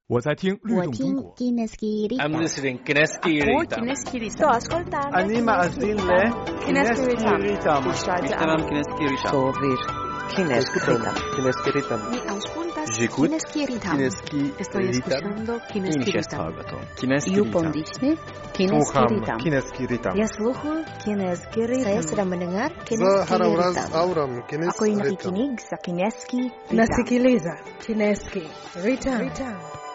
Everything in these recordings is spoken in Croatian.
我在听律动中国。 I'm listening Kineski Ritam. Sto ascoltando. Anima Azile Kineski Ritam. Ishtamam Kineski Ritam. Sovir Kineski Ritam. Kineski Ritam. Mi auscultas J'écoute Kineski Ritam. Kineski Estoy escuchando Kineski Ritam. Kineski You Ritam. pondisne Kineski Sluham Ritam. Kineski Ritam. Ya sluhu Kineski Ritam. Saya sedang mendengar Za Kineski haravraz Ritam. auram Ako Kineski i Ritam. nakikinig sa Kineski Ritam. Nasikiliza Kineski Ritam.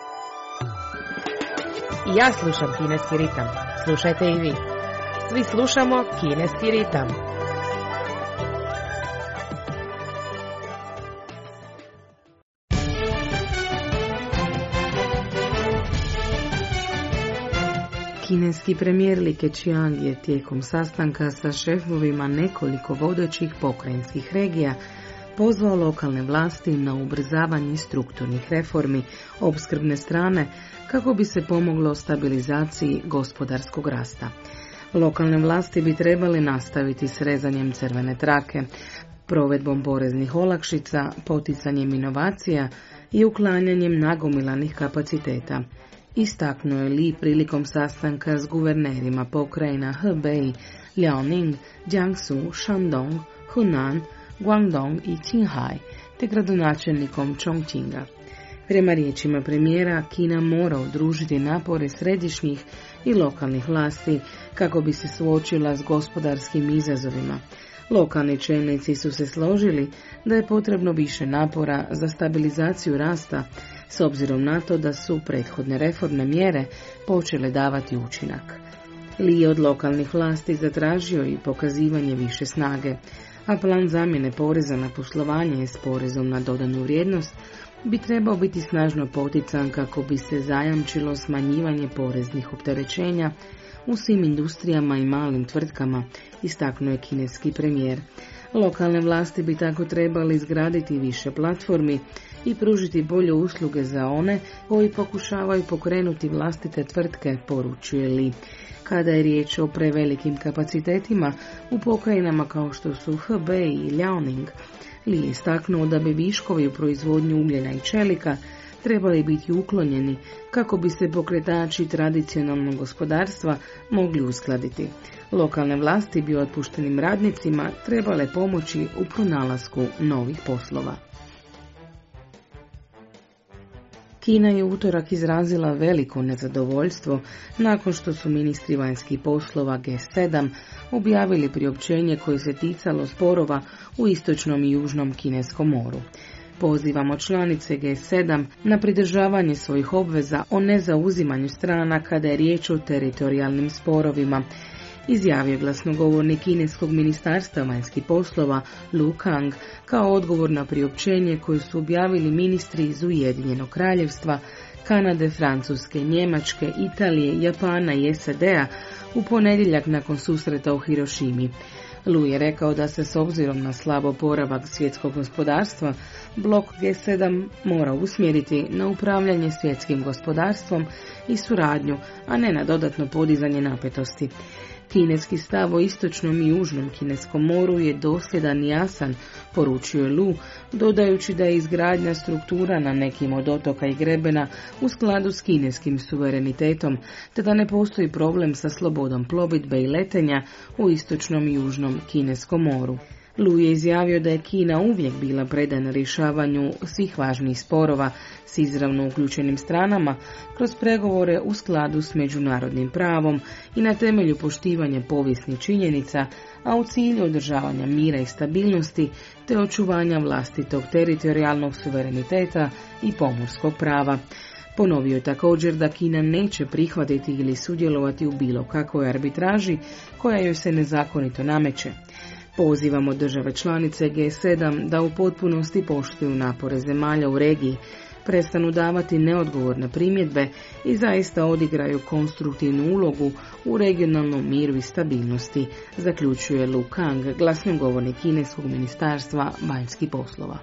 I ja slušam Kineski ritam. Slušajte i vi. Svi slušamo Kineski ritam. Kineski premijer Li Keqiang je tijekom sastanka sa šefovima nekoliko vodećih pokrajinskih regija pozvao lokalne vlasti na ubrzavanje strukturnih reformi opskrbne strane kako bi se pomoglo stabilizaciji gospodarskog rasta. Lokalne vlasti bi trebali nastaviti s rezanjem crvene trake, provedbom poreznih olakšica, poticanjem inovacija i uklanjanjem nagomilanih kapaciteta. Istaknuo je Li prilikom sastanka s guvernerima pokrajina Hebei, Liaoning, Jiangsu, Shandong, Hunan, Guangdong i Qinghai, te gradonačelnikom Chongqinga. Prema riječima premijera, Kina mora udružiti napore središnjih i lokalnih vlasti kako bi se suočila s gospodarskim izazovima. Lokalni čelnici su se složili da je potrebno više napora za stabilizaciju rasta, s obzirom na to da su prethodne reformne mjere počele davati učinak. Li je od lokalnih vlasti zatražio i pokazivanje više snage, a plan zamjene poreza na poslovanje s porezom na dodanu vrijednost bi trebao biti snažno potican kako bi se zajamčilo smanjivanje poreznih opterećenja u svim industrijama i malim tvrtkama, istaknuo je kineski premijer. Lokalne vlasti bi tako trebali izgraditi više platformi i pružiti bolje usluge za one koji pokušavaju pokrenuti vlastite tvrtke, poručuje Li. Kada je riječ o prevelikim kapacitetima u pokrajinama kao što su Hebei i Liaoning, Li je istaknuo da bi viškovi u proizvodnju ugljena i čelika trebali biti uklonjeni kako bi se pokretači tradicionalnog gospodarstva mogli uskladiti. Lokalne vlasti bi otpuštenim radnicima trebale pomoći u pronalasku novih poslova. Kina je u utorak izrazila veliko nezadovoljstvo nakon što su ministri vanjskih poslova G7 objavili priopćenje koje se ticalo sporova u istočnom i južnom Kineskom moru. Pozivamo članice G7 na pridržavanje svojih obveza o nezauzimanju strana kada je riječ o teritorijalnim sporovima, izjavio glasnogovornik kineskog ministarstva vanjskih poslova Lu Kang kao odgovor na priopćenje koje su objavili ministri iz Ujedinjenog kraljevstva, Kanade, Francuske, Njemačke, Italije, Japana i SAD-a u ponedjeljak nakon susreta u Hirošimi. Lu je rekao da se s obzirom na slab oporavak svjetskog gospodarstva, blok G7 mora usmjeriti na upravljanje svjetskim gospodarstvom i suradnju, a ne na dodatno podizanje napetosti. Kineski stav o istočnom i južnom Kineskom moru je dosljedan i jasan, poručio je Lu, dodajući da je izgradnja struktura na nekim od otoka i grebena u skladu s kineskim suverenitetom, te da ne postoji problem sa slobodom plovidbe i letenja u istočnom i južnom Kineskom moru. Lu je izjavio da je Kina uvijek bila predana rješavanju svih važnijih sporova s izravno uključenim stranama kroz pregovore u skladu s međunarodnim pravom i na temelju poštivanja povijesnih činjenica, a u cilju održavanja mira i stabilnosti te očuvanja vlastitog teritorijalnog suvereniteta i pomorskog prava. Ponovio je također da Kina neće prihvatiti ili sudjelovati u bilo kakvoj arbitraži koja joj se nezakonito nameće. Pozivamo države članice G7 da u potpunosti poštuju napore zemalja u regiji, prestanu davati neodgovorne primjedbe i zaista odigraju konstruktivnu ulogu u regionalnom miru i stabilnosti, zaključuje Lu Kang, glasnogovornik kineskog ministarstva vanjskih poslova.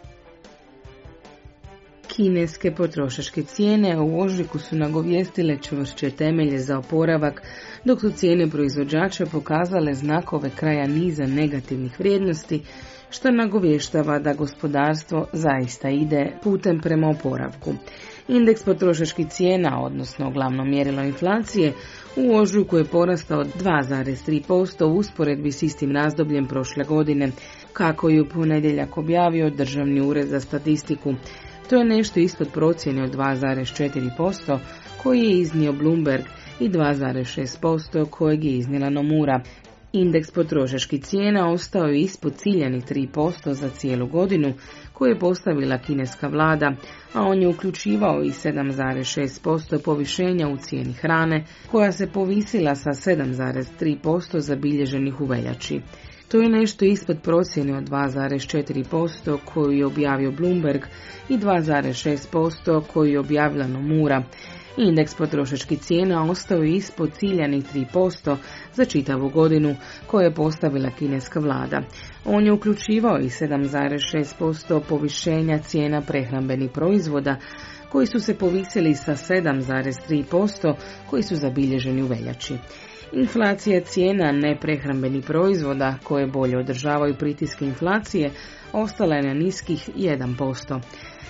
Kineske potrošačke cijene u ožujku su nagovijestile čvršće temelje za oporavak, dok su cijene proizvođača pokazale znakove kraja niza negativnih vrijednosti, što nagovještava da gospodarstvo zaista ide putem prema oporavku. Indeks potrošačkih cijena, odnosno glavno mjerilo inflacije, u ožujku je porastao 2,3% u usporedbi s istim razdobljem prošle godine, kako je u ponedjeljak objavio Državni ured za statistiku. To je nešto ispod procjene od 2,4% koji je iznio Bloomberg i 2,6% kojeg je iznijela Nomura. Indeks potrošačkih cijena ostao je ispod ciljanih 3% za cijelu godinu koju je postavila kineska vlada, a on je uključivao i 7,6% povišenja u cijeni hrane, koja se povisila sa 7,3% zabilježenih u veljači. To je nešto ispod procjene od 2,4% koju je objavio Bloomberg i 2,6% koju je objavila Nomura. Indeks potrošačkih cijena ostao je ispod ciljanih 3% za čitavu godinu koje je postavila kineska vlada. On je uključivao i 7,6% povišenja cijena prehrambenih proizvoda koji su se povisili sa 7,3% koji su zabilježeni u veljači. Inflacija cijena neprehrambenih proizvoda koje bolje održavaju pritiske inflacije ostala je na niskih 1%.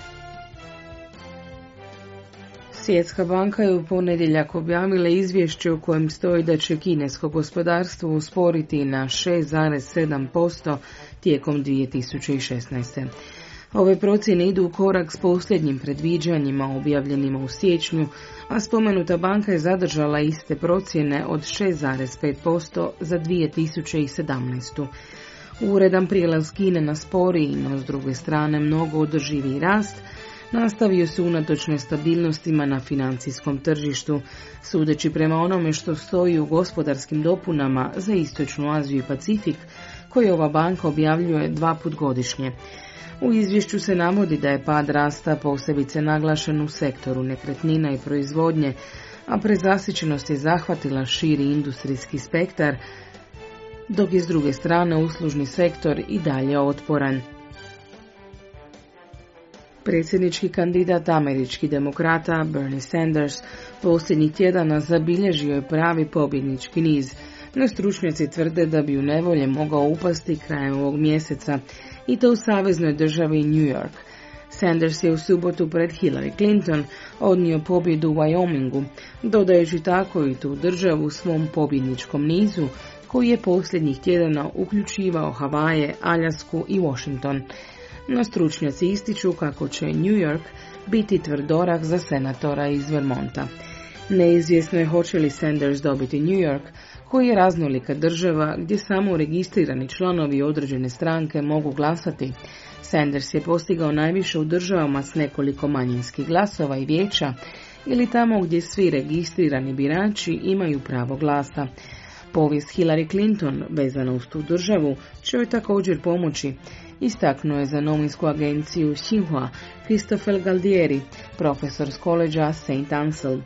Svjetska banka je u ponedjeljak objavila izvješće u kojem stoji da će kinesko gospodarstvo usporiti na 6,7% tijekom 2016. Ove procjene idu u korak s posljednjim predviđanjima objavljenima u siječnju, a spomenuta banka je zadržala iste procjene od 6,5% za 2017. Uredan prijelaz Kine na sporiji, no s druge strane mnogo održiviji rast, nastavio se unatoč nestabilnostima na financijskom tržištu, sudeći prema onome što stoji u gospodarskim dopunama za Istočnu Aziju i Pacifik, koje ova banka objavljuje 2 puta godišnje. U izvješću se navodi da je pad rasta posebice naglašen u sektoru nekretnina i proizvodnje, a prezasićenost je zahvatila širi industrijski spektar, dok je s druge strane uslužni sektor i dalje otporan. Predsjednički kandidat američkih demokrata Bernie Sanders posljednjih tjedana zabilježio je pravi pobjednički niz, no stručnjaci tvrde da bi u nevolje mogao upasti krajem ovog mjeseca, i to u saveznoj državi New York. Sanders je u subotu pred Hillary Clinton odnio pobjedu u Wyomingu, dodajući tako i tu državu u svom pobjedničkom nizu koji je posljednjih tjedana uključivao Havaje, Aljasku i Washington. No stručnjaci ističu kako će New York biti tvrdorak za senatora iz Vermonta. Neizvjesno je hoće li Sanders dobiti New York, koji je raznolika država gdje samo registrirani članovi određene stranke mogu glasati. Sanders je postigao najviše u državama s nekoliko manjinskih glasova i vijeća ili tamo gdje svi registrirani birači imaju pravo glasa. Povijest Hillary Clinton vezana uz tu državu će joj također pomoći, istaknuo je za novinsku agenciju Xinhua Christopher Galdieri, profesor s koleđa St. Ansel.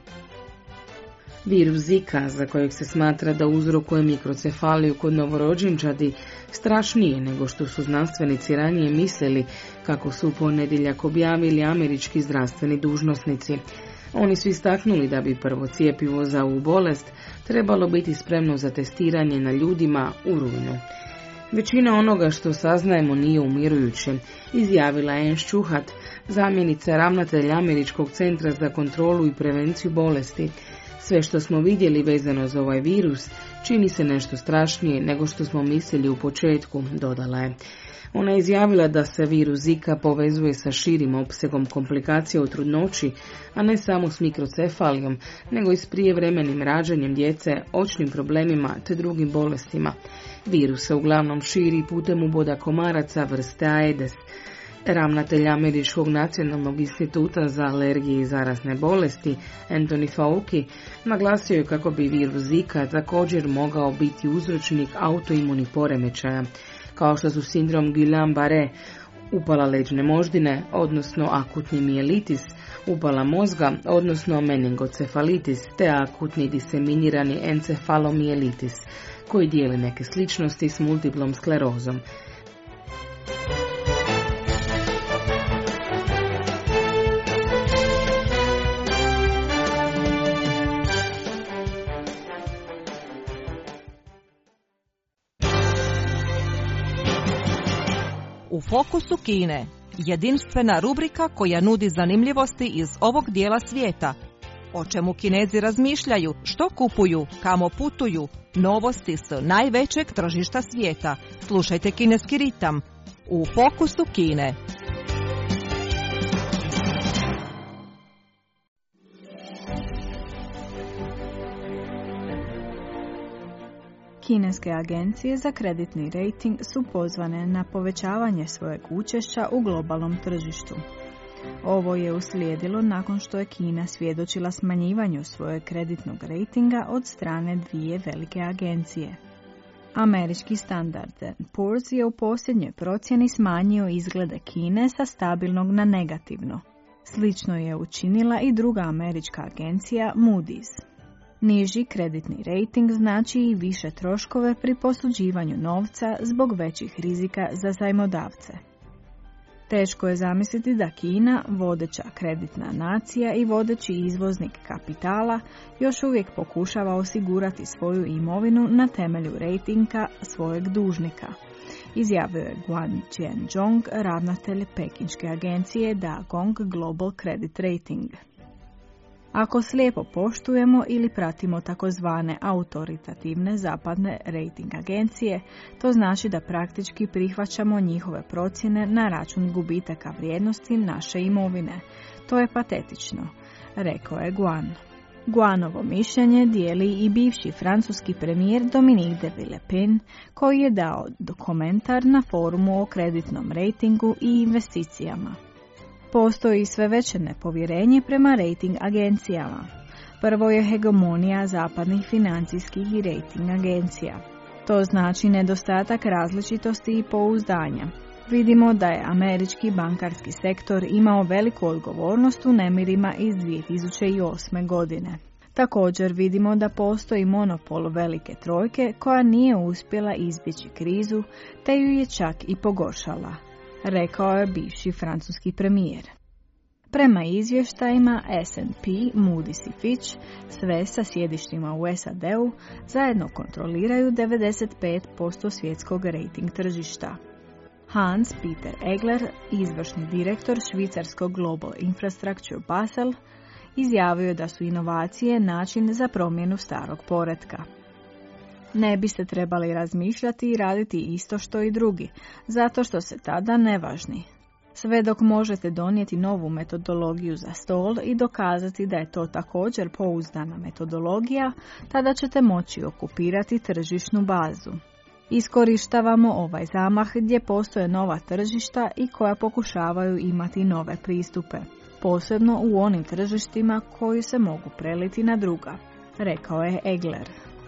Virus Zika, za kojeg se smatra da uzrokuje mikrocefaliju kod novorođenčadi, strašnije nego što su znanstvenici ranije mislili, kako su u ponedjeljak objavili američki zdravstveni dužnosnici. Oni su istaknuli da bi prvo cjepivo za ovu bolest trebalo biti spremno za testiranje na ljudima u rujnu. Većina onoga što saznajemo nije umirujuće, izjavila je Anne Schuhat, zamjenica ravnatelja Američkog centra za kontrolu i prevenciju bolesti. Sve što smo vidjeli vezano za ovaj virus čini se nešto strašnije nego što smo mislili u početku, dodala je. Ona je izjavila da se virus Zika povezuje sa širim opsegom komplikacija u trudnoći, a ne samo s mikrocefalijom, nego i s prijevremenim rađanjem djece, očnim problemima te drugim bolestima. Virus se uglavnom širi putem uboda komaraca vrste Aedes. Ravnatelj Američkog nacionalnog instituta za alergije i zarazne bolesti, Anthony Fauci, naglasio je kako bi virus Zika također mogao biti uzročnik autoimunih poremećaja, kao što su sindrom Guillain-Barré, upala leđne moždine, odnosno akutni mijelitis, upala mozga, odnosno meningocefalitis, te akutni diseminirani encefalomijelitis, koji dijeli neke sličnosti s multiplom sklerozom. U fokusu Kine. jedinstvena rubrika koja nudi zanimljivosti iz ovog dijela svijeta. O čemu Kinezi razmišljaju, što kupuju, kamo putuju, novosti s najvećeg tržišta svijeta. Slušajte Kineski ritam u Fokusu Kine. Kineske agencije za kreditni rejting su pozvane na povećavanje svojeg učešća u globalnom tržištu. Ovo je uslijedilo nakon što je Kina svjedočila smanjivanju svojeg kreditnog rejtinga od strane dvije velike agencije. Američki Standard & Poor's je u posljednjoj procjeni smanjio izglede Kine sa stabilnog na negativno. Slično je učinila i druga američka agencija Moody's. Niži kreditni rejting znači i više troškove pri posuđivanju novca zbog većih rizika za zajmodavce. Teško je zamisliti da Kina, vodeća kreditna nacija i vodeći izvoznik kapitala, još uvijek pokušava osigurati svoju imovinu na temelju rejtinga svojeg dužnika, izjavio je Guan Jianzhong, ravnatelj pekinške agencije Dagong Global Credit Rating. Ako slijepo poštujemo ili pratimo takozvane autoritativne zapadne rating agencije, to znači da praktički prihvaćamo njihove procjene na račun gubitaka vrijednosti naše imovine. To je patetično, rekao je Guan. Guanovo mišljenje dijeli i bivši francuski premijer Dominique de Villepin, koji je dao komentar na forumu o kreditnom rejtingu i investicijama. Postoji sve veće nepovjerenje prema rejting agencijama. Prvo je hegemonija zapadnih financijskih i rejting agencija. To znači nedostatak različitosti i pouzdanja. Vidimo da je američki bankarski sektor imao veliku odgovornost u nemirima iz 2008. godine. Također vidimo da postoji monopol velike trojke koja nije uspjela izbjeći krizu, te ju je čak i pogoršala, rekao je bivši francuski premijer. Prema izvještajima S&P, Moody's i Fitch, sve sa sjedištima u SAD-u, zajedno kontroliraju 95% svjetskog rejting tržišta. Hans Peter Egler, izvršni direktor švicarskog Global Infrastructure Basel, izjavio je da su inovacije način za promjenu starog poretka. Ne biste trebali razmišljati i raditi isto što i drugi, zato što se tada nevažni. Sve dok možete donijeti novu metodologiju za stol i dokazati da je to također pouzdana metodologija, tada ćete moći okupirati tržišnu bazu. Iskorištavamo ovaj zamah gdje postoje nova tržišta i koja pokušavaju imati nove pristupe, posebno u onim tržištima koji se mogu preliti na druga, rekao je Egler.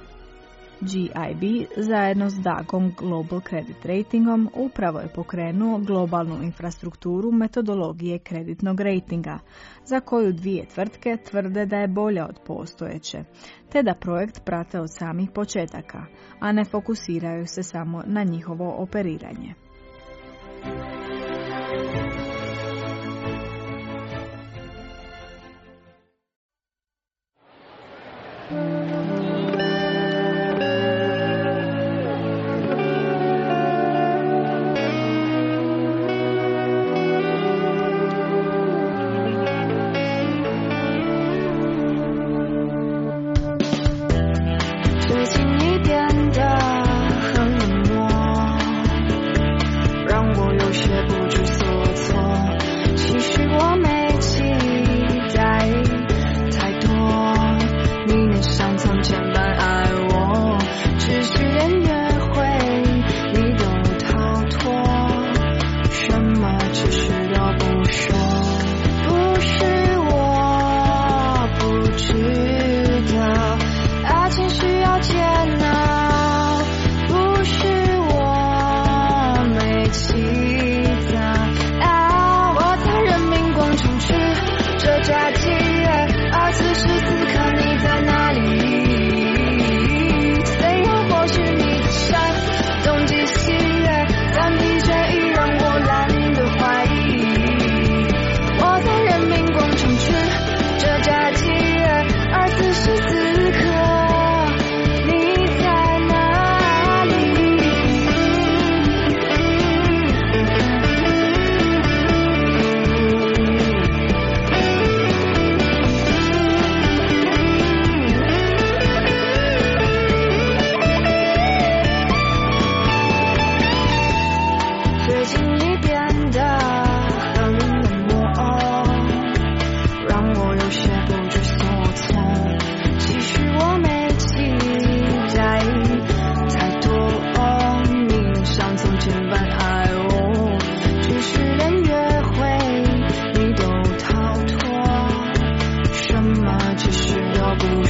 GIB zajedno s Dagong Global Credit Ratingom upravo je pokrenuo globalnu infrastrukturu metodologije kreditnog rejtinga, za koju dvije tvrtke tvrde da je bolja od postojeće, te da projekt prate od samih početaka, a ne fokusiraju se samo na njihovo operiranje.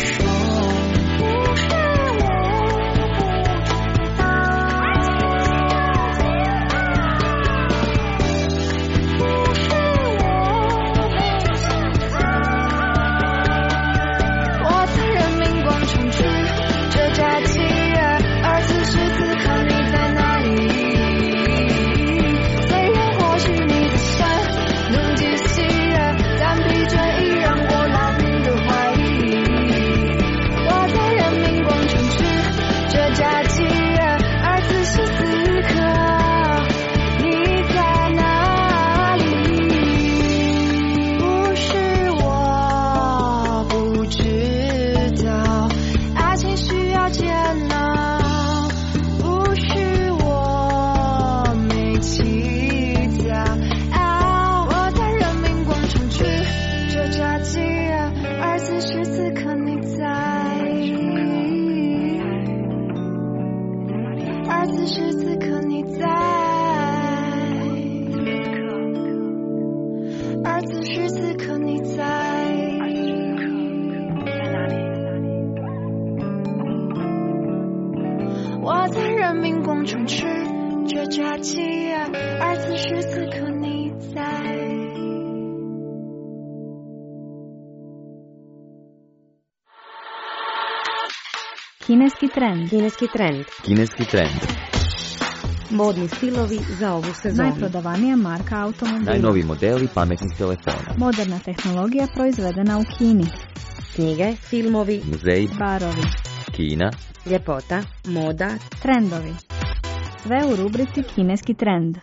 Kineski trend. Kineski trend. Kineski trend. Modni stilovi za ovu sezonu. Najprodavanija marka automobila. Najnoviji modeli pametnih telefona. Moderna tehnologija proizvedena u Kini. Knjige, filmovi, muzeji, barovi, Kina, ljepota, moda, trendovi. Sve u rubrici Kineski trend.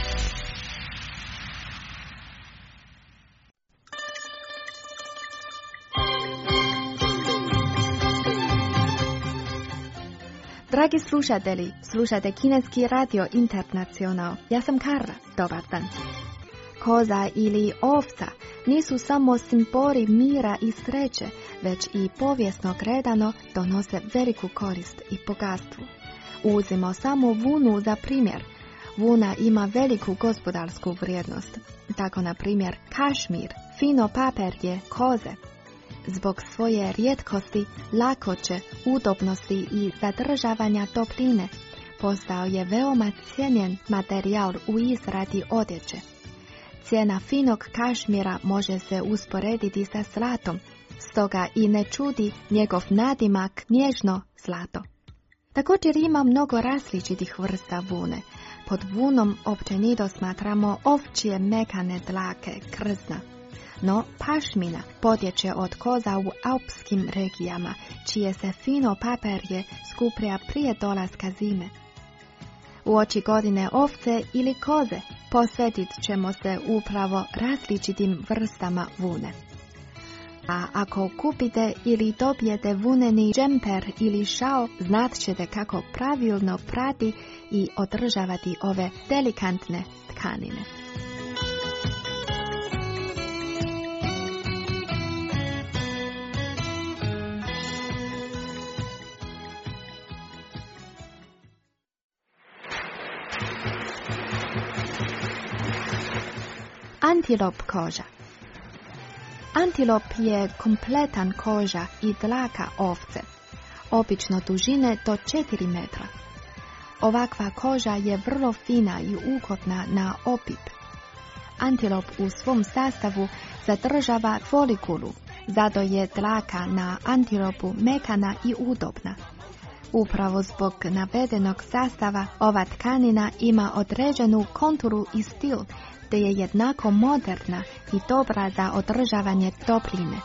Dragi slušatelji, slušate Kineski radio Internacional. Ja sam Kara, dobar dan. Koza ili ovca nisu samo simboli mira i sreće, već i povijesno gledano donose veliku korist i bogatstvo. Uzimo samo vunu za primjer. Vuna ima veliku gospodarsku vrijednost. Tako, na primjer, kašmir, fino paperje koze, zbog svoje rijetkosti, lakoće, udobnosti i zadržavanja topline, postao je veoma cijenjen materijal u izradi odjeće. Cijena finog kašmira može se usporediti sa zlatom, stoga i ne čudi njegov nadimak nježno zlato. Također ima mnogo različitih vrsta vune. Pod vunom općenito smatramo ovčje mekane dlake, krzna. No pašmina potječe od koza u alpskim regijama, čije se fino paperje skuplja prije dolaska zime. Uoči godine ovce ili koze posvetit ćemo se upravo različitim vrstama vune. A ako kupite ili dobijete vuneni džemper ili šal, znat ćete kako pravilno prati i održavati ove delikatne tkanine. Antilop koža. Antilop je kompletan koža i dlaka ovce, obično dužine do 4 metra. Ovakva koža je vrlo fina i ugodna na opip. Antilop u svom sastavu zadržava folikulu, zato je dlaka na antilopu mekana i udobna. Upravo zbog navedenog sastava ova tkanina ima određenu konturu i stil, te je jednako moderna i dobra za održavanje topline.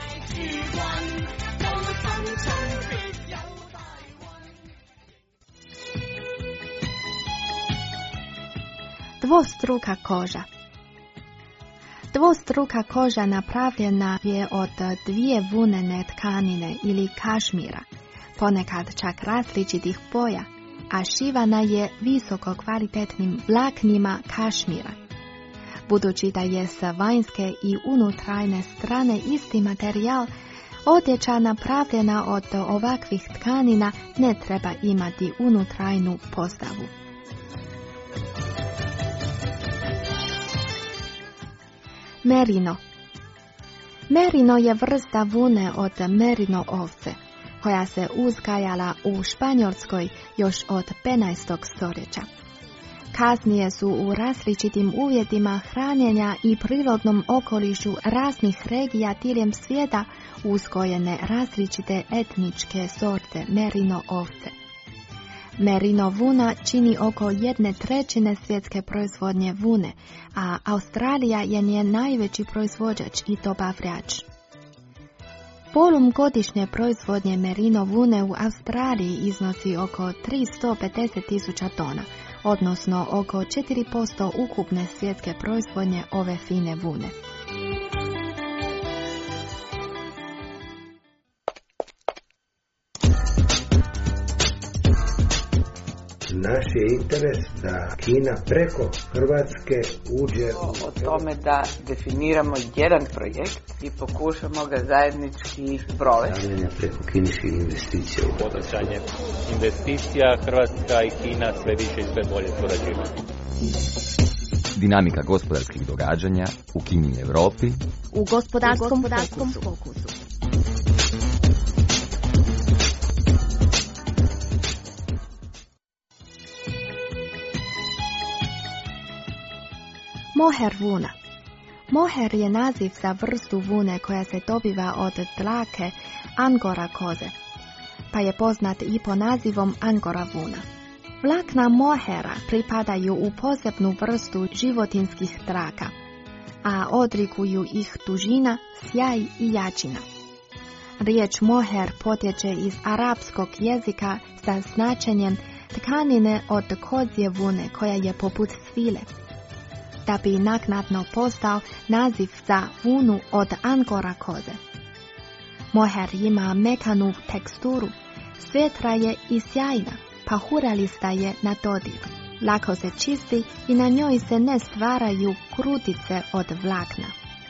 Dvostruka koža. Dvostruka koža napravljena je od 2 vunene tkanine ili kašmira, ponekad čak različitih boja, a šivana je visoko kvalitetnim vlaknima kašmira. Budući da je sa vanjske i unutarnje strane isti materijal, odjeća napravljena od ovakvih tkanina ne treba imati unutarnju postavu. Merino. Merino je vrsta vune od merino ovce, koja se uzgajala u Španjolskoj još od 15. stoljeća. Kasnije su u različitim uvjetima hranjenja i prirodnom okolišu raznih regija diljem svijeta uzgojene različite etničke sorte merino ovce. Merino vuna čini oko 1/3 svjetske proizvodnje vune, a Australija je njen najveći proizvođač i dobavljač. Volum godišnje proizvodnje merino vune u Australiji iznosi oko 350.000 tona, odnosno oko 4% ukupne svjetske proizvodnje ove fine vune. Naš je interes da Kina preko Hrvatske uđe o tome da definiramo jedan projekt i pokušamo ga zajednički provesti. Stavljanja preko kineskih investicija. Poticanje investicija, Hrvatska i Kina sve više i sve bolje surađivati. Dinamika gospodarskih događanja u Kini i Europi u gospodarskom fokusu. Moher vuna. Moher je naziv za vrstu vune koja se dobiva od dlake angora koze, pa je poznat i po nazivom angora vuna. Vlakna mohera pripadaju u posebnu vrstu životinskih dlaka, a odlikuju ih dužina, sjaj i jačina. Riječ moher potječe iz arapskog jezika sa značenjem tkanine od kozje vune koja je poput svile, da bi naknadno postao naziv za vunu od angora koze. Moher ima mekanu teksturu, svetra je i sjajna, pahuralista je na dodir. Lako se čisti i na njoj se ne stvaraju krutice od vlakna.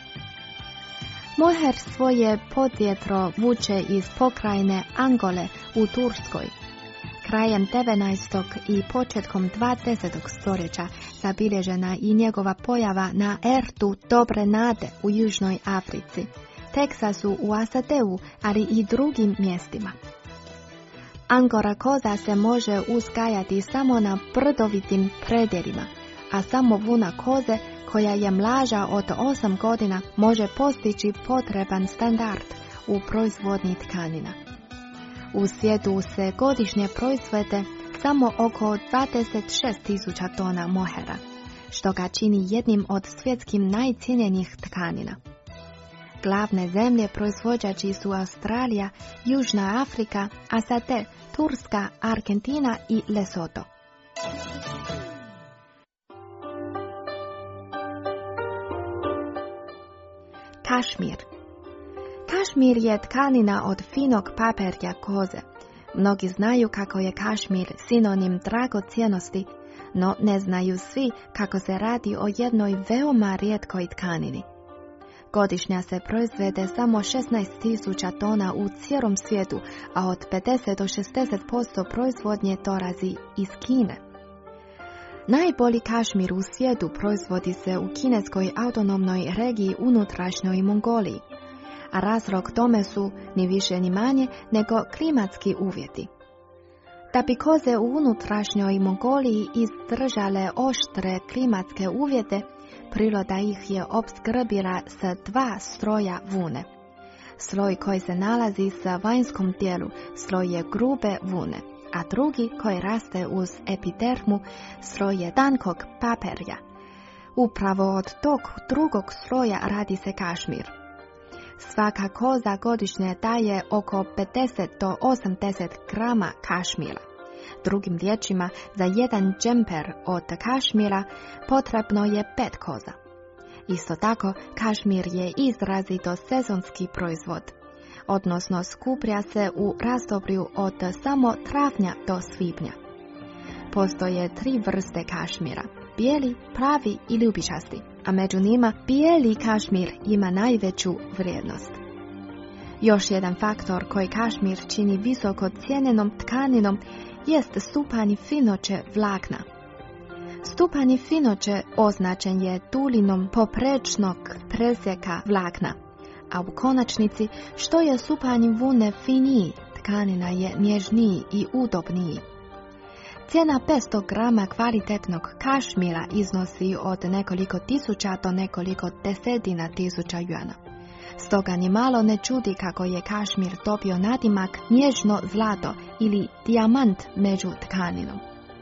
Moher svoje podrijetlo vuče iz pokrajine Angole u Turskoj. Krajem 19. i početkom 20. stoljeća zabilježena i njegova pojava na ertu Dobre Nade u Južnoj Africi, Teksasu u SAD-u, ali i drugim mjestima. Angora koza se može uzgajati samo na brdovitim predjelima, a samo vuna koze koja je mlađa od 8 godina može postići potreban standard u proizvodnji tkanina. U svijetu se godišnje proizvede samo oko 26.000 tona mohera, što ga čini jednim od svjetskim najcijenjenijih tkanina. Glavne zemlje proizvođači su Australija, Južna Afrika, SAD, Turska, Argentina i Lesoto. Kašmir. Kašmir je tkanina od finog paperja koze. Mnogi znaju kako je kašmir sinonim dragocjenosti, no ne znaju svi kako se radi o jednoj veoma rijetkoj tkanini. Godišnja se proizvede samo 16.000 tona u cijelom svijetu, a od 50 do 60% proizvodnje dolazi iz Kine. Najbolji kašmir u svijetu proizvodi se u kineskoj autonomnoj regiji unutrašnjoj Mongoliji, a razlog tome su ni više ni manje nego klimatski uvjeti. Da bi koze u unutrašnjoj Mongoliji izdržale oštre klimatske uvjete, priroda ih je opskrbila sa 2 sloja vune. Sloj koji se nalazi sa vanjskom dijelu, sloj je grube vune, a drugi koji raste uz epidermu, sloj je tankog paperja. Upravo od tog drugog sloja radi se kašmir. Svaka koza godišnje daje oko 50 do 80 grama kašmira. Drugim riječima, za jedan džemper od kašmira potrebno je 5 koza. Isto tako, kašmir je izrazito sezonski proizvod, odnosno skuplja se u razdoblju od samo travnja do svibnja. Postoje 3 vrste kašmira, bijeli, pravi i ljubičasti, a među njima bijeli kašmir ima najveću vrijednost. Još jedan faktor koji kašmir čini visoko cijenjenom tkaninom jest stupanj finoće vlakna. Stupanj finoće označen je dulinom poprečnog presjeka vlakna, a u konačnici što je supanje vune finiji, tkanina je nježniji i udobniji. Cijena 500 grama kvalitetnog kašmira iznosi od nekoliko tisuća do nekoliko desetina tisuća juana. Stoga ni malo ne čudi kako je kašmir dobio nadimak nježno zlato ili dijamant među tkaninom.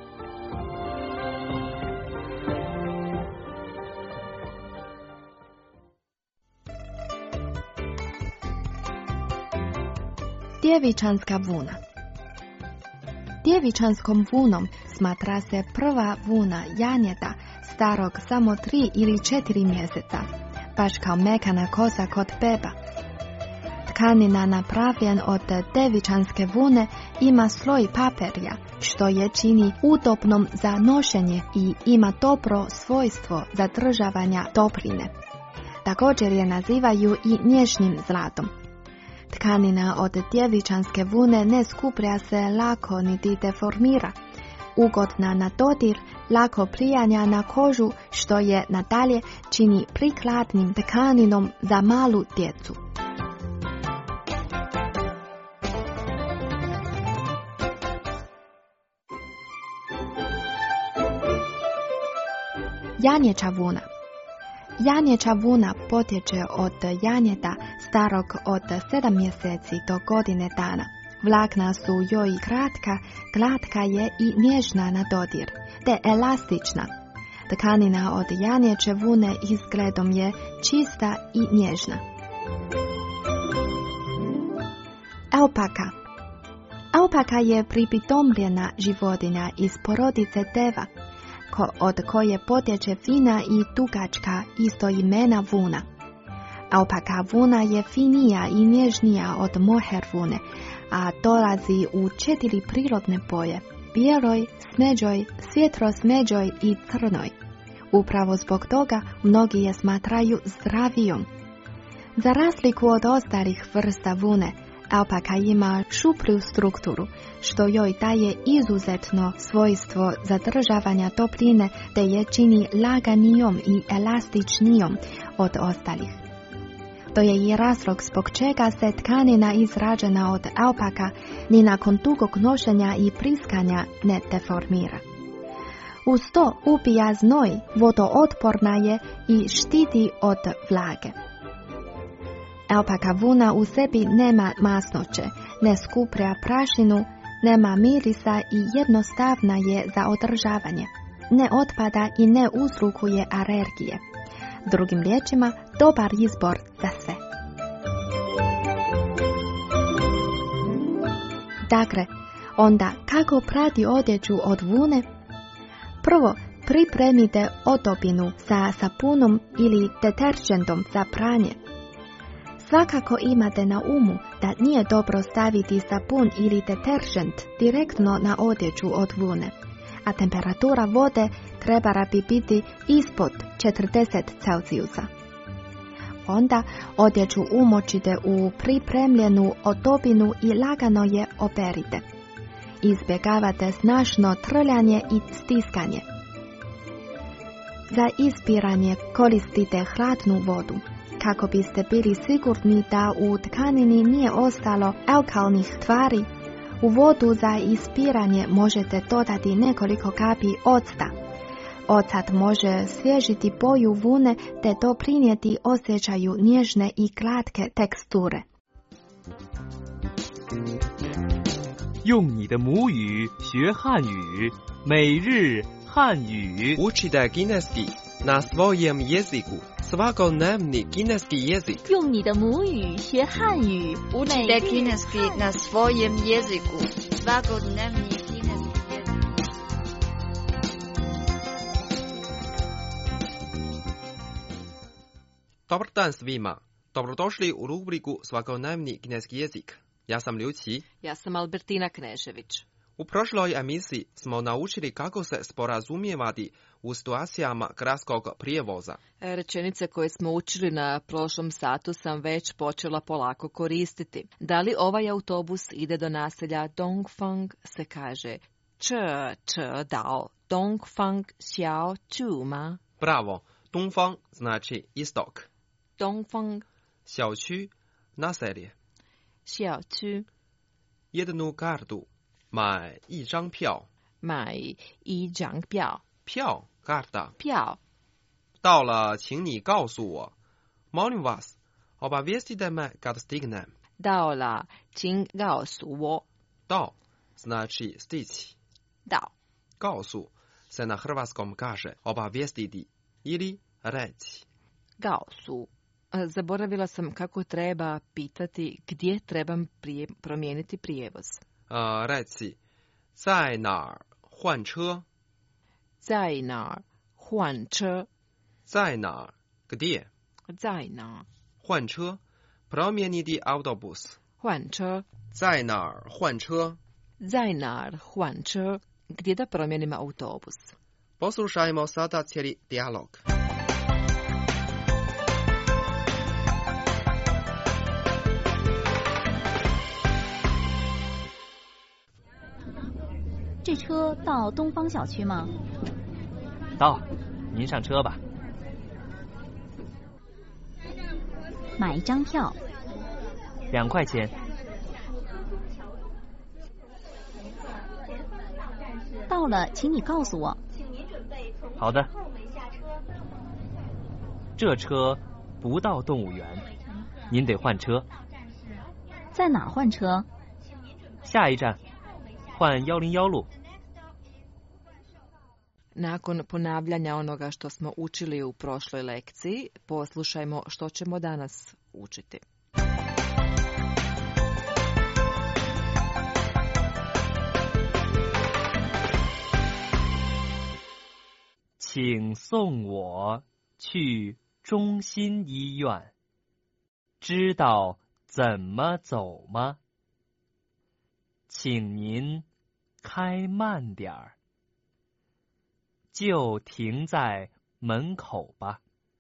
Djevičanska vuna. Djevičanskom vunom smatra se prva vuna janjeta starog samo 3 ili 4 mjeseca, baš kao mekana kosa kod beba. Tkanina napravljen od djevičanske vune ima sloj paperja, što je čini udobnom za nošenje i ima dobro svojstvo zadržavanja topline. Također je nazivaju i nježnim zlatom. Tkanina od djevičanske vune ne skuplja se lako niti deformira. Ugodna na dodir, lako prijanja na kožu, što je nadalje čini prikladnim tkaninom za malu djecu. Janječa vuna. Janječa vuna potječe od janjeta starog od 7 mjeseci do godine dana. Vlakna su joj kratka, glatka je i nježna na dodir, te elastična. Tkanina od janječe vune izgledom je čista i nježna. Alpaka. Alpaka je pripitomljena životinja iz porodice deva, od koje potječe fina i dugačka istoimena vuna. Alpaka vuna je finija i nježnija od moher vune, a dolazi u 4 prirodne boje: bijeloj, smeđoj, svjetlo-smeđoj i crnoj. Upravo zbog toga mnogi je smatraju zdravijom. Za razliku od ostalih vrsta vune, alpaka ima šuplju strukturu, što joj daje izuzetno svojstvo zadržavanja topline, te je čini laganijom i elastičnijom od ostalih. To je i razlog zbog čega se tkanina izrađena od alpaka ni nakon dugog nošenja i priskanja ne deformira. Uz to ubija znoj, vodootporna je i štiti od vlage. Alpaka vuna u sebi nema masnoće, ne skuplja prašinu, nema mirisa i jednostavna je za održavanje. Ne otpada i ne uzrokuje alergije. Drugim riječima, dobar izbor za sve. Dakle, onda kako prati odjeću od vune? Prvo, pripremite odobinu sa sapunom ili deterđentom za pranje. Svakako imate na umu da nije dobro staviti sapun ili deteržent direktno na odjeću od vune, a temperatura vode trebala bi biti ispod 40 Celzijusa. Onda odjeću umočite u pripremljenu odobinu i lagano je operite. Izbjegavate snažno trljanje i stiskanje. Za ispiranje koristite hladnu vodu, kako biste bili sigurni da u tkanini nije ostalo alkalnih tvari. U vodu za ispiranje možete dodati nekoliko kapi octa. Ocat može svježiti boju vune te doprinijeti osjećaju nježne i glatke teksture. 用你的母语学汉语，每日汉语。 Učite kineski na svojem jeziku. Svakodnevni kineski jezik. 用你的母语学汉语， Učite kineski na svojem jeziku. Svakodnevni kineski jezik. Dobar dan svima. Dobrodošli u rubriku Svakodnevni kineski jezik. Ja sam Liu Qi. Ja sam Albertina Knežević. U prošloj emisiji smo naučili kako se sporazumijevati u situacijama gradskog prijevoza. Rečenice koje smo učili na prošlom satu sam već počela polako koristiti. Da li ovaj autobus ide do naselja Dongfang, se kaže Che dao Dongfang xiao chu ma. Bravo, Dongfang znači istok. Dongfang 小区 naselje 小区 jednu kartu 买一张票买一张票票 karta 票到了请你告诉我 molim vas obavijestite me kad stignem 到了请告诉我到 znači stići 到告诉 se na hrvatskom kaže obavijestiti ili reći 告诉 Zaboravila sam kako treba pitati gdje trebam promijeniti prijevoz. Reci, 在哪儿换车？ 在哪儿换车？ 在哪儿 gdje？ 在哪儿换车 promijeniti autobus。 换车。 在哪儿换车？ 在哪儿换车？ Gdje da promijenimo autobus? Poslušajmo sada cijeli dijalog. 这车到东方小区吗？ 到，您上车吧。 买一张票。 2块钱。 到了，请你告诉我。 好的。这车不到动物园，您得换车。 在哪儿换车？ 下一站，换101路。 Nakon ponavljanja onoga što smo učili u prošloj lekciji, poslušajmo što ćemo danas učiti. 请送我去中心医院。知道怎么走吗？请您开慢点儿。就停在门口吧。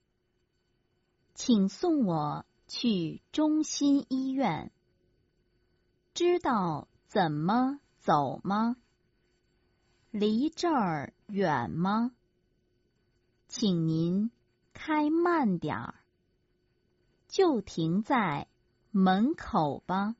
请送我去中心医院。知道怎么走吗？离这儿远吗？请您开慢点儿。就停在门口吧。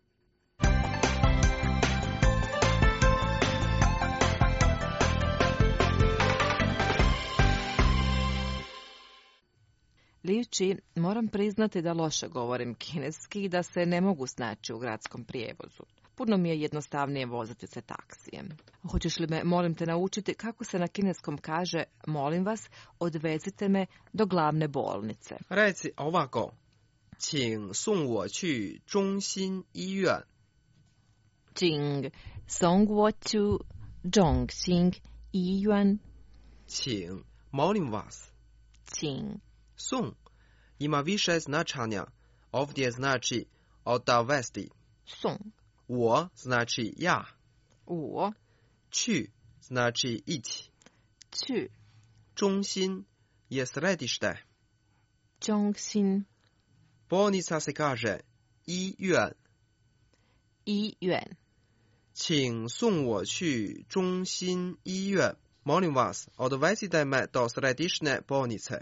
Liči, moram priznati da loše govorim kineski i da se ne mogu snaći u gradskom prijevozu. Puno mi je jednostavnije voziti se taksijem. Hoćeš li me, molim te, naučiti kako se na kineskom kaže, molim vas, odvezite me do glavne bolnice? Reci ovako, 请送我去中心医院。 请送我去中心医院。 请 molim vas。 请送 ima više značenja. Ovdje znači odvesti. 送我 znači ja. 我去 znači ići. 去中心je središte. 中心 bolnica se kaže 医院。 医院。 请送我去中心医院。Molim vas, odvezite me do središnje bolnice.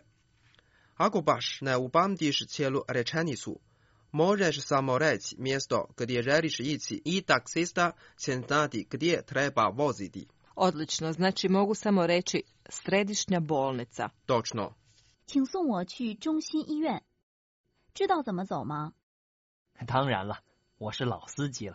Ako baš ne upamtiš cijelu rečenicu, možeš samo reći mjesto gdje želiš ići i taksista će znati gdje treba voziti. Odlično, znači mogu samo reći središnja bolnica. Točno. 请送我去中心医院。知道怎么走吗？ 当然了，我是老司机了。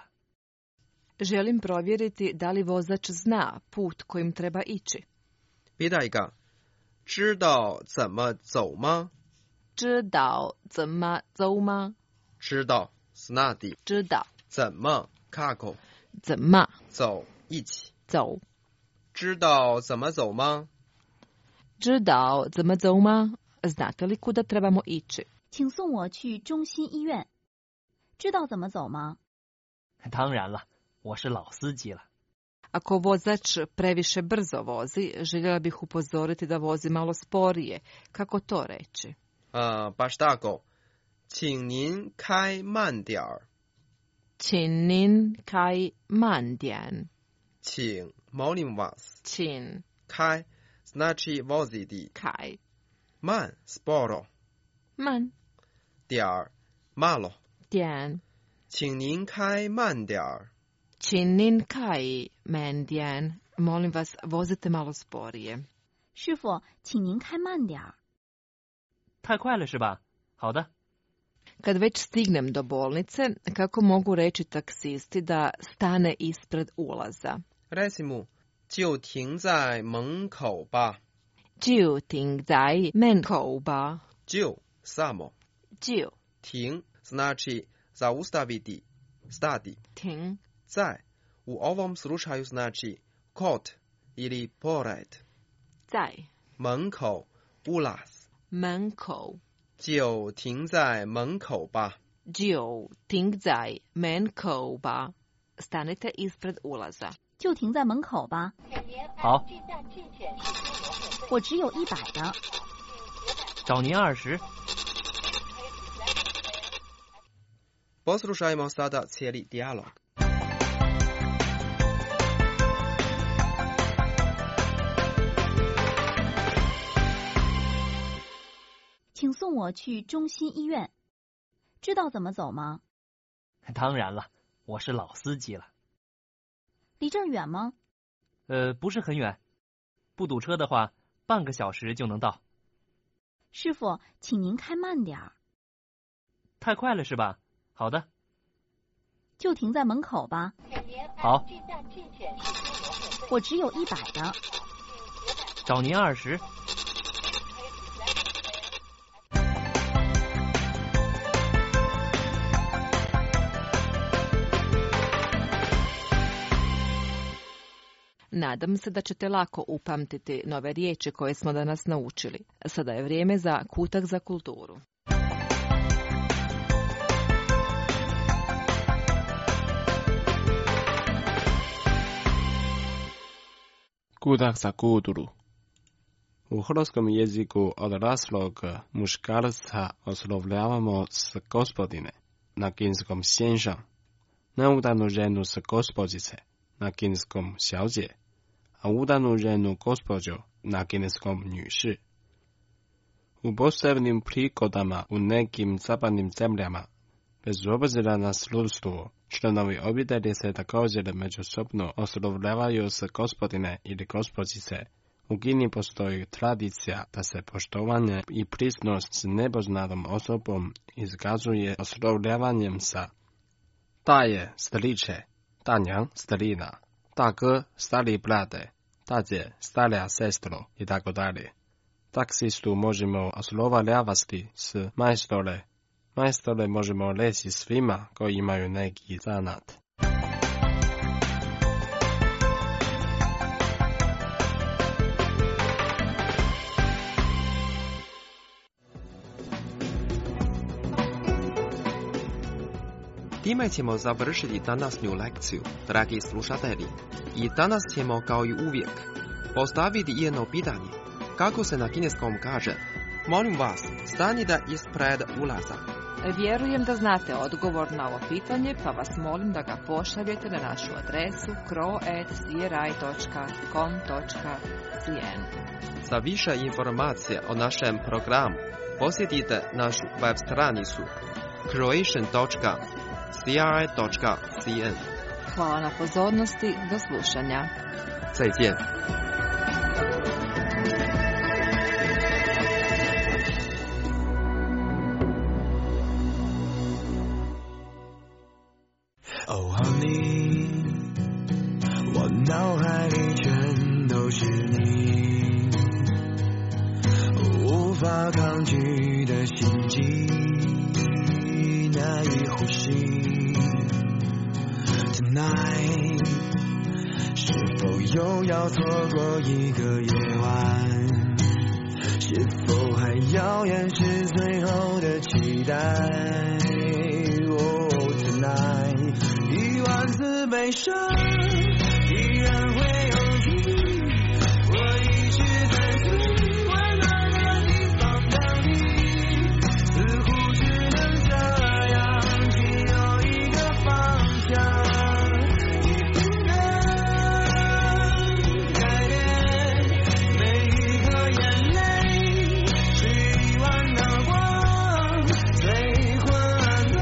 Želim provjeriti da li vozač zna put kojim treba ići. Pitaj ga, 知道怎么走吗？ 知道怎么走吗？ 知道 znati. 知道怎么 kako 怎么走一起走？ 知道怎么走吗？ 知道怎么走吗？Znate li kuda trebamo ići? 请送我去中心医院。知道怎么走吗？ 当然了，我是老司机了。 Ako vozač previše brzo vozi, željela bih upozoriti da vozi malo sporije. Kako to reći? baš tako. 请您开慢点儿。 请您开慢点。 请 molim vas. 请开 znači voziti. 开 man sporo. man 点儿慢了。 点， 请您开慢点儿。 请您开慢点。Molim vas, vozite malo sporije. 师傅，请您开慢点儿。 太快了是吧？好的。 Kad već stignem do bolnice, kako mogu reći taksisti da stane ispred ulaza? Reci mu, 就停在门口吧。 就停在门口吧。 就 samo. 就停 znači zaustaviti, stati. 停在 u ovom slučaju znači kod ili pored. 在门口 ulaz. 门口就停在门口吧。 就停在门口吧。Stanite ispred ulaza. 就停在门口吧。 好。 我只有100的。 找您20。 Poslušajmo sada cijeli dijalog. 请送我去中心医院。知道怎么走吗？ 当然了，我是老司机了。 离这儿远吗？ 不是很远，不堵车的话，半个小时就能到。 师傅，请您开慢点儿。 太快了是吧？好的。 就停在门口吧。 好。 我只有100的。 找您20。 Nadam se da ćete lako upamtiti nove riječi koje smo danas naučili. Sada je vrijeme za kutak za kulturu. Kutak za kulturu. U hrvatskom jeziku odraslog muškarca oslovljavamo s gospodine, na kineskom sjenžan, neudanu ženu s gospođice, na kineskom 小姐, a udanu ženu gospođo na kineskom 女士. U posebnim prigodama u nekim zapadnim zemljama, bez obzira na srodstvo, članovi obitelji se također međusobno oslovljavaju s gospodine ili gospođice. U Kini postoji tradicija da se poštovanje i prisnost s nepoznatom osobom izkazuje oslovljavanjem sa 大爷 striče, 大娘 starina, 大哥 stari brate, 大姐 starija sestro i tako dalje. Taksistu možemo oslovljavati s majstore. Majstore možemo reći svima koji imaju neki zanat. Time ćemo završiti današnju lekciju, dragi slušatelji. I danas ćemo, kao i uvijek, postaviti jedno pitanje. Kako se na kineskom kaže? Molim vas, stanite ispred ulaza. Vjerujem da znate odgovor na ovo pitanje, pa vas molim da ga pošaljete na našu adresu kro@cri.com.cn. Za više informacija o našem programu, posjetite našu web stranicu croatian.cri.cn. Hvala na pozornosti, do slušanja. 再见。 Oh honey， 我脑海里全都是你，无法抗拒的心悸，难以呼吸。Tonight， 是否又要错过一个夜晚？是否还要掩饰最后的期待？Oh tonight。10000次悲伤依然会有你，我一直在最温暖的地方等你，似乎只能这样，只有一个方向，你不能改变，每一个眼泪是1万道光，最昏暗的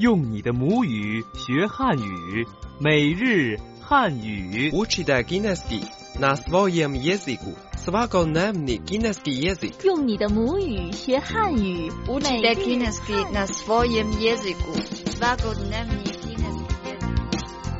用你的母语学汉语，每日汉语。 Учите кінеський на своєму язику. Svakodnевний кінеський язик. 用你的母语学汉语， Учите кінеський на своєму язику. Svakodnевний кінеський язик.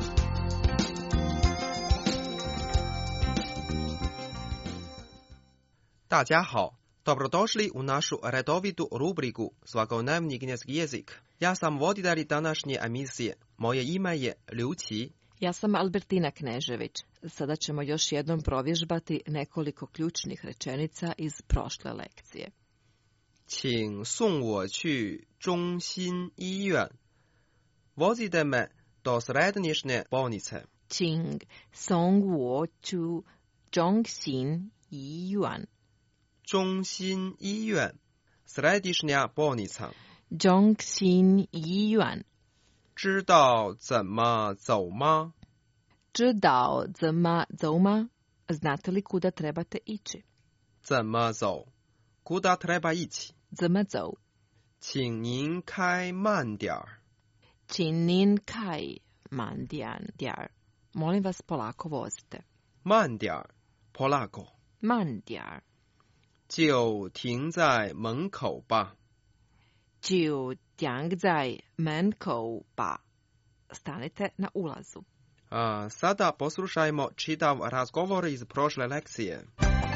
大家好, добродошли у нашу редовіту рубрику «Svakodnevний кінеський язик». Я сам водитель današnje emisije. Moje ime je Ljuci. Ja sam Albertina Knežević. Sada ćemo još jednom provježbati nekoliko ključnih rečenica iz prošle lekcije. 请送我去中心医院. Vozite me do središnje bolnice. 请送我去中心医院. 中心医院, središnja bolnica. 中心医院. 知道怎么走吗? 知道怎么走吗? Znate li kuda trebate ići? 怎么走? Kuda treba ići? 怎么走? 请您开慢点儿. 请您开慢点儿. Molim vas polako vozite. 慢点儿, polako. 慢点儿. 就停在门口吧. 就停在门口吧. Stanite na ulazu. Sada poslušajmo čitav razgovor iz prošle lekcije.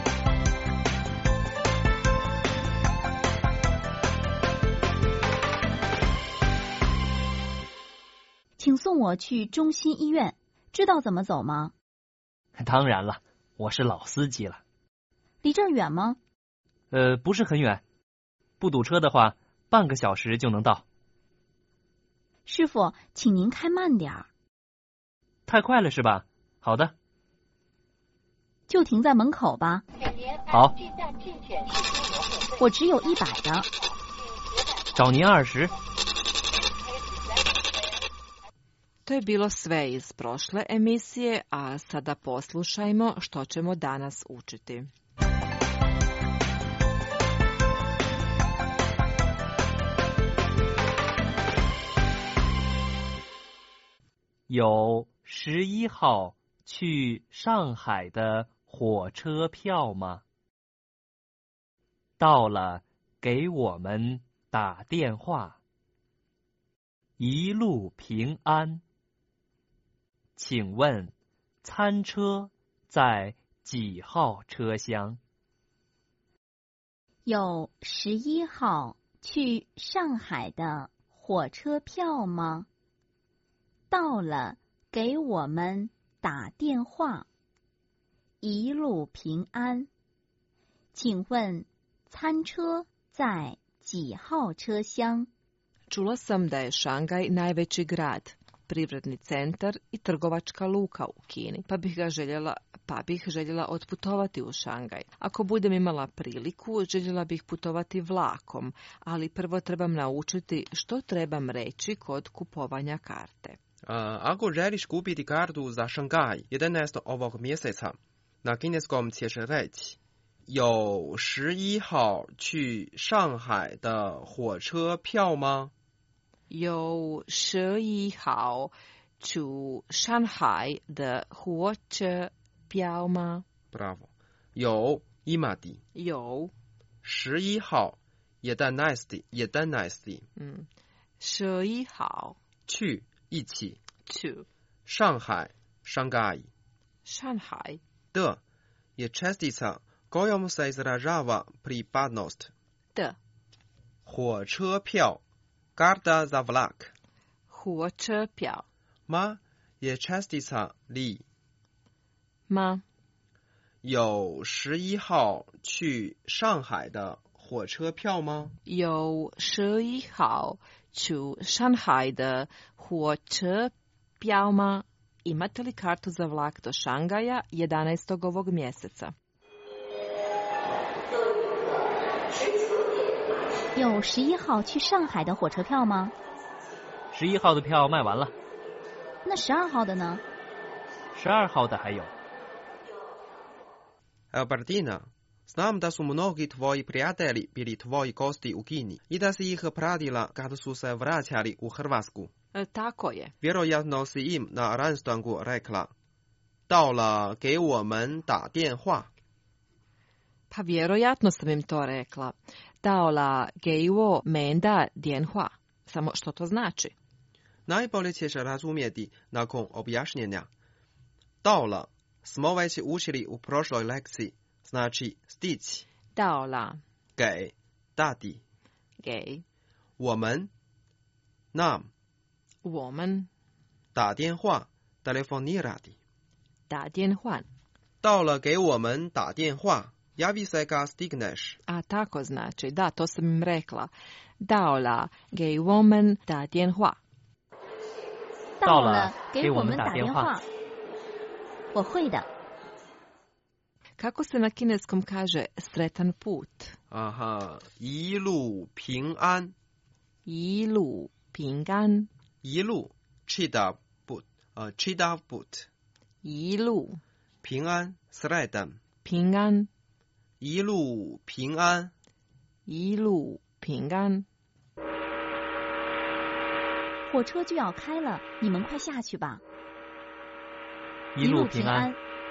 请送我去中心医院，知道怎么走吗？ 当然了，我是老司机了。 离这儿远吗？ 不是很远，不堵车的话，半个小时就能到。 师傅，请您开慢点儿。 太快了是吧？好的。 就停在门口吧。 好。 我只有100的。 找您20。 To je bilo sve iz prošle emisije, a sada poslušajmo što ćemo danas učiti. 有11号去上海的火车票吗？到了，给我们打电话。一路平安。请问，餐车在几号车厢？ 有11号去上海的火车票吗？到了，给我们打电话。一路平安。请问，餐车在几号车厢？ Čula sam da je Šangaj najveći grad, privredni centar i trgovačka luka u Kini, pa bih željela otputovati u Šangaj. Ako budem imala priliku, željela bih putovati vlakom, ali prvo trebam naučiti što trebam reći kod kupovanja karte. Ako želiš kupiti kartu za Šangaj 11. ovog mjeseca, na kineskom ćeš reći 有11号去上海的火车票吗？ 有11号去上海的火车票吗？ Bravo. 有 imati. 有 11号 11. 11号去一起去上海 Shanghai 的 je čestica kojom se izražava pripadnost. 的火车票 karta za vlak. 火车票 ma je čestica li. ma 有11号去上海的火车票吗？ 有11号去上海的火车票吗？ Imate li kartu za vlak do Šangaja 11. ovog mjeseca? 有11号去上海的火车票吗 ？11号的票卖完了。 那12号的呢 ？12号的还有。 Albertina, Znam da su mnogi tvoji prijatelji bili tvoji gosti u Kini i da si ih pratila kada su se vraćali u Hrvatsku. Tako je. Vjerojatno si im na rastanku rekla: 到了给我们打电话. Pa vjerojatno sam im to rekla. 到了给我们打电话. Samo što to znači? Najbolje ćeš razumjeti nakon objašnjenja. 到了 smo već učili u prošloj lekciji, znači stići. 到了给 dati. 给我们 nam 我们打电话 telefonirati. 打电话. 到了给我们打电话 javi se ga stigneš. A tako znači, da, to sam im rekla. 到了给我们打电话. 到了给我们打电话. 我会的. Kako se na kineskom kaže sretan put? Aha, 一路平安. 一路平安. 一路 čitav put. Čitav put. 一路平安 sretan. 平安. 一路平安. 一路平安. 火车就要开了，你们快下去吧。 一路平安。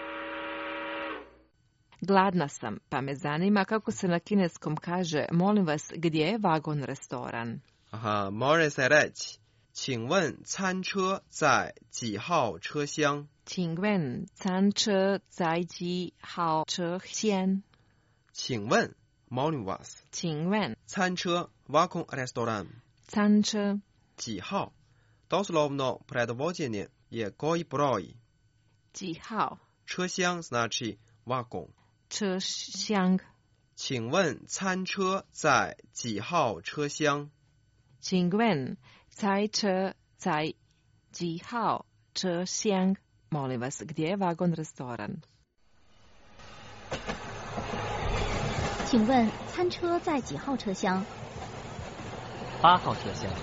Gladna sam, pa me zanima kako se na kineskom kaže, molim vas, gdje je vagon restoran? Aha, može se reći, 请问餐车在几号车厢? 请问餐车在几号车厢? 请问 molim vas. 请问餐车 vagon restoran. 餐车几号 doslovno predvođenje je koji broj. 几号车厢 znači vagon. 车厢请问餐车在几号车厢? 请问餐车在几号车厢? Molim vas, gdje je vagon restoran? 请问餐车在几号车厢 ？8号车厢.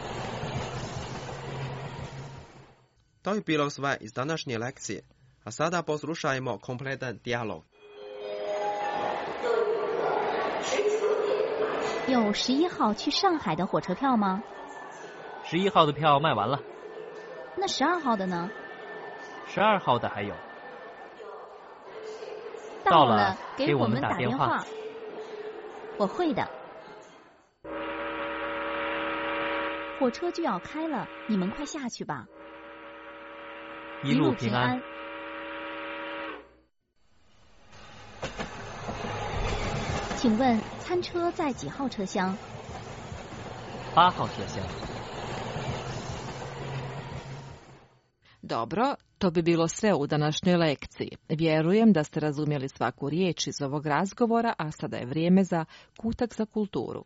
To je bilo sve iz današnje lekcije, a sada poslušajmo kompletan dijalog. 有11号去上海的火车票吗 ？11号的票卖完了。 那12号的呢 ？12号的还有。 到了，给我们打电话。我会的。火车就要开了，你们快下去吧。 一路平安。 请问餐车在几号车厢 ？8号车厢。 Dobro, to bi bilo sve u današnjoj lekciji. Vjerujem da ste razumjeli svaku riječ iz ovog razgovora, a sada je vrijeme za kutak za kulturu.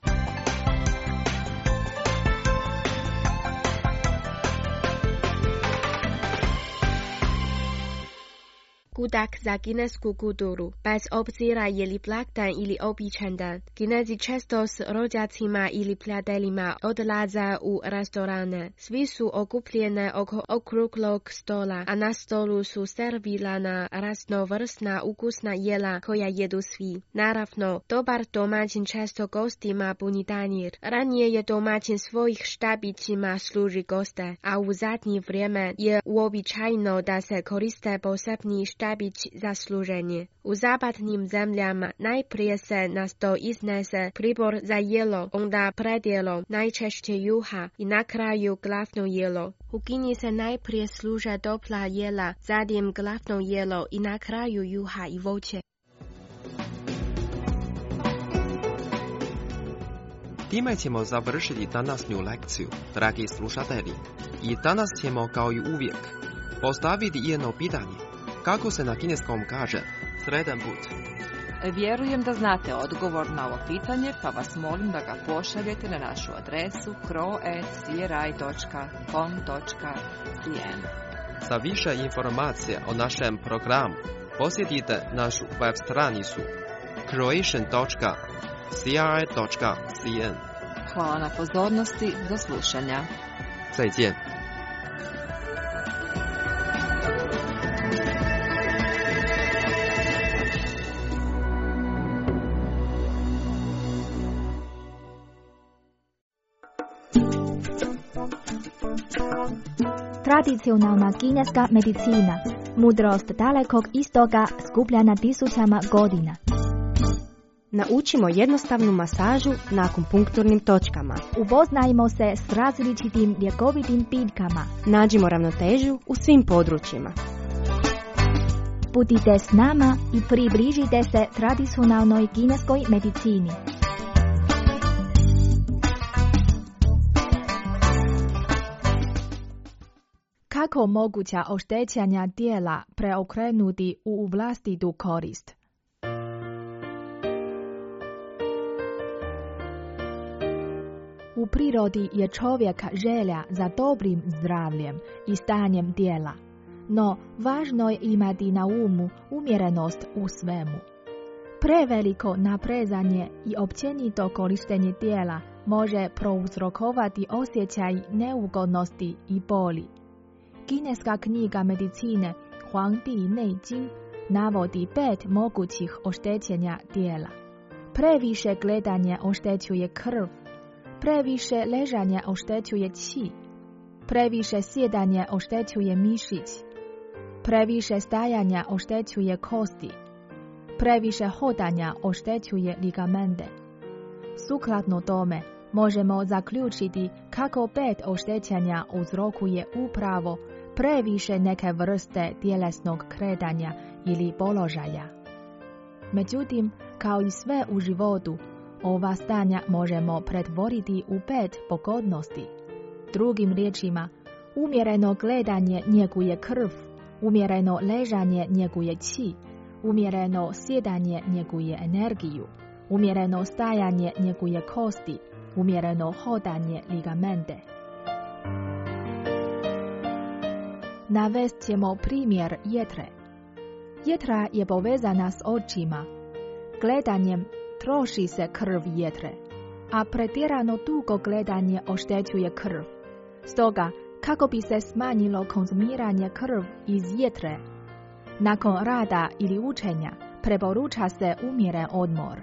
Kutak za kinesku kulturu, bez obzira je li blagdan ili običan dan. Kinezi često s rođacima ili prijateljima odlaze u restorane. Svi su okupljeni oko okruglog stola, a na stolu su servirana raznovrsna ukusna jela koja jedu svi. Naravno, dobar domaćin često gostima puni tanjir. Ranije je domaćin svojih štabićima služi goste, a u zadnje vrijeme je uobičajeno da se koriste posebni štabić za služenje. U zapadnim zemljama najprije se na sto iznese pribor za jelo, onda predjelo, najčešće juha i na kraju glavno jelo. U Kini se najprije služe topla jela, zatim glavno jelo i na kraju juha i voće. Time ćemo završiti današnju lekciju, dragi slušatelji. I danas ćemo, kao i uvijek, postaviti jedno pitanje. Kako se na kineskom kaže sretan put? Vjerujem da znate odgovor na ovo pitanje, pa vas molim da ga pošaljete na našu adresu kro@cri.com.cn. Za više informacija o našem programu posjetite našu web stranicu croatian.cri.cn. Hvala na pozornosti, do slušanja. 再见。 Tradicionalna kineska medicina, mudrost dalekog istoga skupljena tisućama godina. Naučimo jednostavnu masažu na akupunkturnim točkama. Upoznajmo se s različitim ljekovitim biljkama. Nađimo ravnotežu u svim područjima. Budite s nama i približite se tradicionalnoj kineskoj medicini. Kako moguća oštećenja tijela preokrenuti u vlastitu korist? U prirodi je čovjeka želja za dobrim zdravljem i stanjem tijela, no važno je imati na umu umjerenost u svemu. Preveliko naprezanje i općenito korištenje tijela može prouzrokovati osjećaj neugodnosti i boli. Kineska knjiga medicine Huangdi Neijing navodi 5 mogućih oštećenja tijela. Previše gledanje oštećuje krv, previše ležanje oštećuje qi, previše sjedanje oštećuje mišić, previše stajanja oštećuje kosti, previše hodanja oštećuje ligamente. Sukladno tome, možemo zaključiti kako 5 oštećenja uzrokuje upravo previše neke vrste tjelesnog kretanja ili položaja. Međutim, kao i sve u životu, ova stanja možemo pretvoriti u 5 pogodnosti. Drugim riječima, umjereno gledanje njeguje krv, umjereno ležanje njeguje qi, umjereno sjedanje njeguje energiju, umjereno stajanje njeguje kosti, umjereno hodanje ligamente. Navest ćemo primjer jetre. Jetra je povezana s očima. Gledanjem troši se krv jetre, a pretjerano dugo gledanje oštećuje krv. Stoga, kako bi se smanjilo konzumiranje krv iz jetre, nakon rada ili učenja preporuča se umjeren odmor.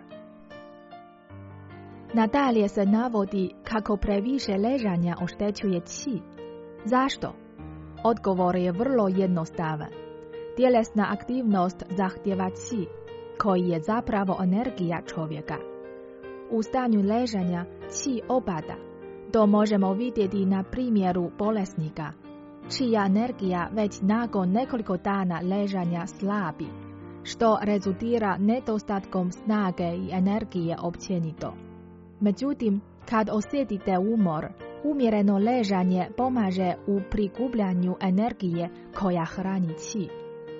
Nadalje se navodi kako previše ležanja oštećuje qi. Zašto? Odgovor je vrlo jednostavan. Tjelesna aktivnost zahtjeva qi, koji je zapravo energija čovjeka. U stanju ležanja qi opada. To možemo vidjeti na primjeru bolesnika, čija energija već nakon nekoliko dana ležanja slabi, što rezultira nedostatkom snage i energije općenito. Međutim, kad osjetite umor, umjereno ležanje pomaže u prikupljanju energije koja hrani qi.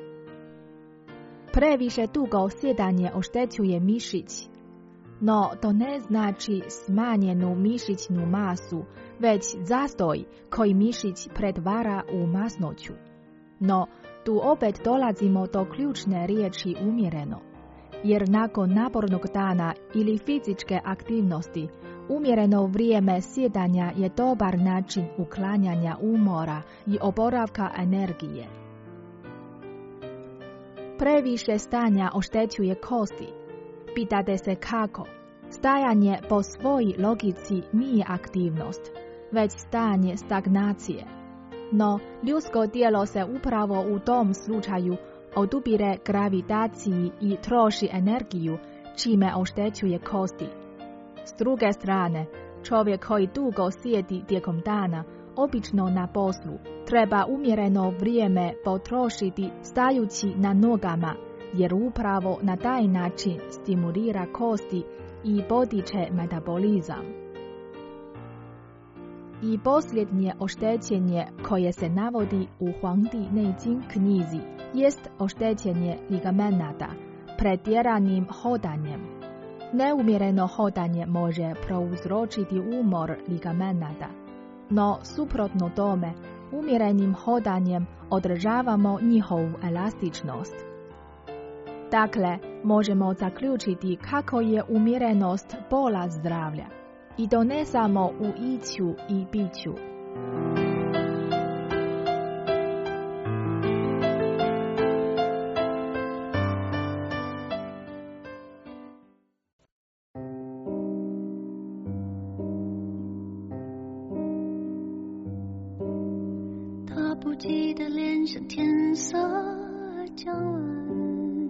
Previše dugo sjedanje oštećuje mišić, no to ne znači smanjenu mišićnu masu, već zastoj koji mišić pretvara u masnoću. No, tu opet dolazimo do ključne riječi umjereno, jer nakon napornog dana ili fizičke aktivnosti, umjereno vrijeme sjedanja je dobar način uklanjanja umora i oporavka energije. Previše stanja oštećuje kosti. Pitate se kako? Stajanje po svojoj logici nije aktivnost, već stanje stagnacije. No, ljudsko tijelo se upravo u tom slučaju odupire gravitaciji i troši energiju, čime oštećuje kosti. S druge strane, čovjek koji dugo sjedi tijekom dana, obično na poslu, treba umjereno vrijeme potrošiti stajući na nogama, jer upravo na taj način stimulira kosti i potiče metabolizam. I posljednje oštećenje koje se navodi u Huangdi Neijing knjizi jest oštećenje ligamenata pretjeranim hodanjem. Neumjereno hodanje može prouzročiti umor ligamenata, no suprotno tome, umjerenim hodanjem održavamo njihovu elastičnost. Dakle, možemo zaključiti kako je umjerenost pola zdravlja, i to ne samo u iću i piću. 不及的脸像天色将晚，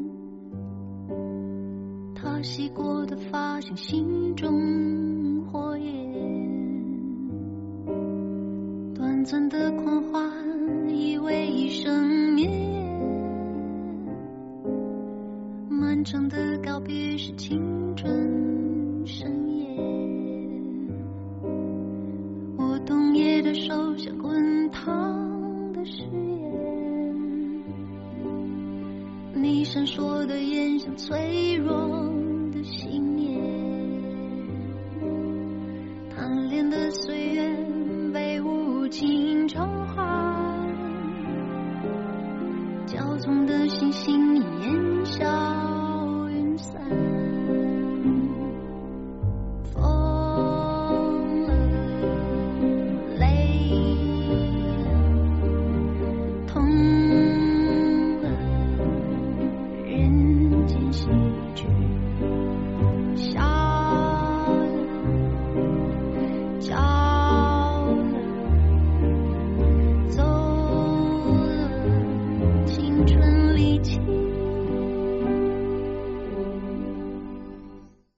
他洗过的发像心中火焰，短暂的狂欢以为一生灭，漫长的告别是青春深夜，我冬夜的手像滚烫的誓言，你闪烁的眼像脆弱的信念，贪恋的岁月被无情偿还，骄纵的星星你烟消云散，疯了累了痛了，人间喜剧笑了叫了走了，青春离奇